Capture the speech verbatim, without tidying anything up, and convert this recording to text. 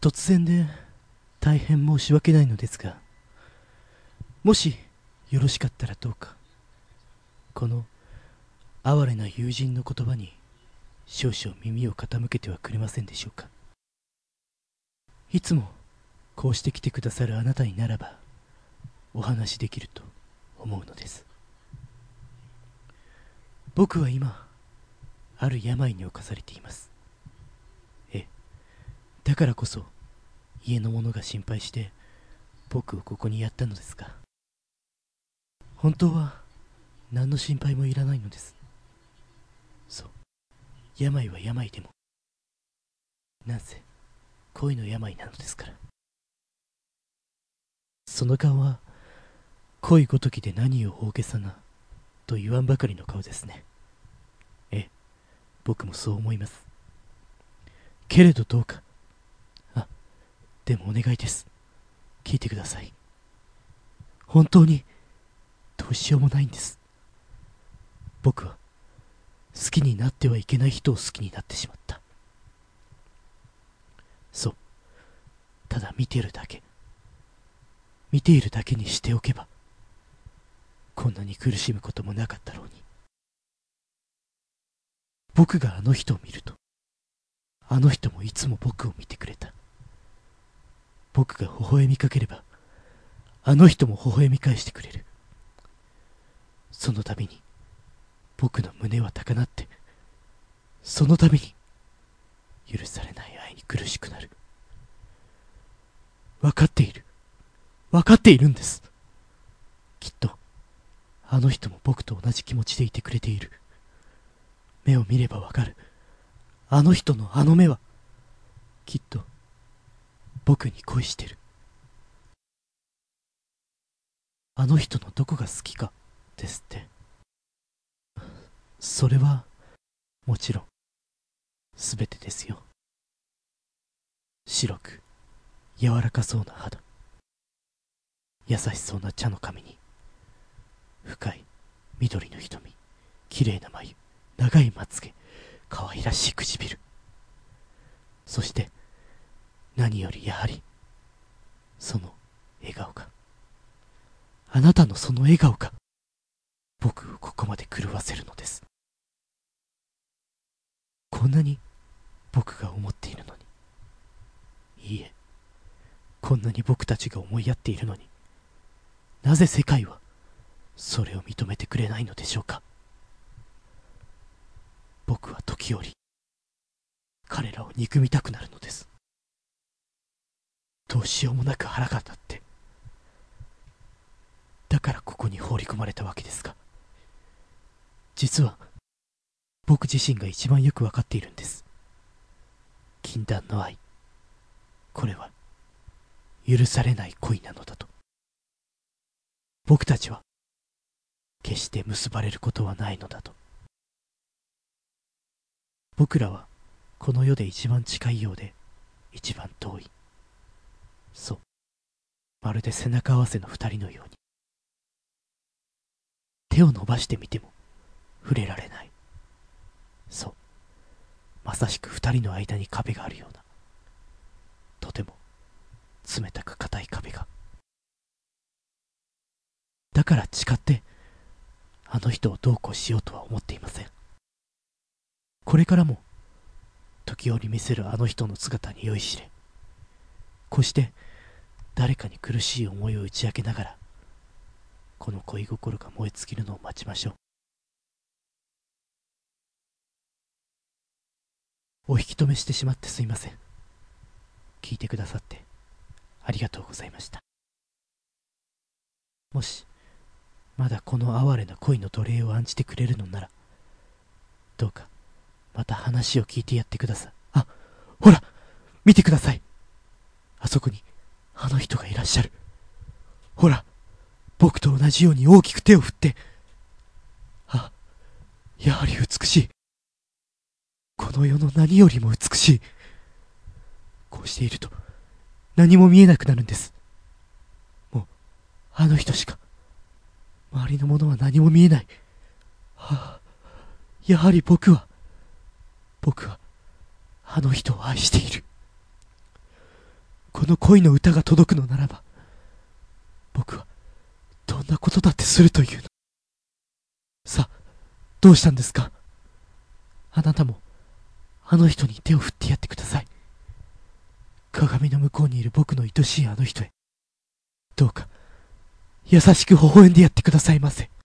突然で大変申し訳ないのですが、もしよろしかったらどうかこの哀れな友人の言葉に少々耳を傾けてはくれませんでしょうか。いつもこうして来てくださるあなたにならばお話しできると思うのです。僕は今ある病に侵されています。ええ、だからこそ家の者が心配して僕をここにやったのですが、本当は何の心配もいらないのです。そう、病は病でもなんせ恋の病なのですから。その顔は恋ごときで何を大げさなと言わんばかりの顔ですね。ええ、僕もそう思います。けれどどうか、あ、でもお願いです。聞いてください。本当にどうしようもないんです。僕は好きになってはいけない人を好きになってしまった。そう、ただ見ているだけ、見ているだけにしておけばこんなに苦しむこともなかったろうに。僕があの人を見ると、あの人もいつも僕を見てくれた。僕が微笑みかければあの人も微笑み返してくれる。その度に僕の胸は高鳴って、その度に許されない愛に苦しくなる。分かっている、分かっているんです。きっとあの人も僕と同じ気持ちでいてくれている。目を見ればわかる。あの人のあの目はきっと僕に恋してる。あの人のどこが好きかですって。それはもちろんすべてですよ。白く柔らかそうな肌、優しそうな茶の髪に深い緑の瞳、綺麗な眉、長いまつげ、可愛らしい唇、そして何よりやはりその笑顔が、あなたのその笑顔が僕をここまで狂わせるのです。こんなに僕が思っているのに、いいえ、こんなに僕たちが思い合っているのに、なぜ世界はそれを認めてくれないのでしょうか。僕は時折彼らを憎みたくなるのです。どうしようもなく腹が立って、だからここに放り込まれたわけですが、実は僕自身が一番よくわかっているんです。禁断の愛、これは許されない恋なのだと。僕たちは決して結ばれることはないのだと。僕らはこの世で一番近いようで一番遠い。そう、まるで背中合わせの二人のように。手を伸ばしてみても触れられない。そう、まさしく二人の間に壁があるような、とても冷たく硬い壁が。だから誓ってあの人をどうこうしようとは思っていません。これからも時折見せるあの人の姿に酔いしれ、こうして誰かに苦しい思いを打ち明けながらこの恋心が燃え尽きるのを待ちましょう。お引き止めしてしまってすいません。聞いてくださってありがとうございました。もしまだこの哀れな恋の奴隷を案じてくれるのなら、どうかまた話を聞いてやってください。あ、ほら見てください。あそこにあの人がいらっしゃる。ほら、僕と同じように大きく手を振って。あ、やはり美しい。この世の何よりも美しい。こうしていると何も見えなくなるんです。もうあの人しか、周りのものは何も見えない。はあ、やはり僕は僕はあの人を愛している。 の恋の歌が届くのならば、僕はどんなことだってするというの。さあ、どうしたんですか？あなたもあの人に手を振ってやってください。鏡の向こうにいる僕の愛しいあの人へ、どうか優しく微笑んでやってくださいませ。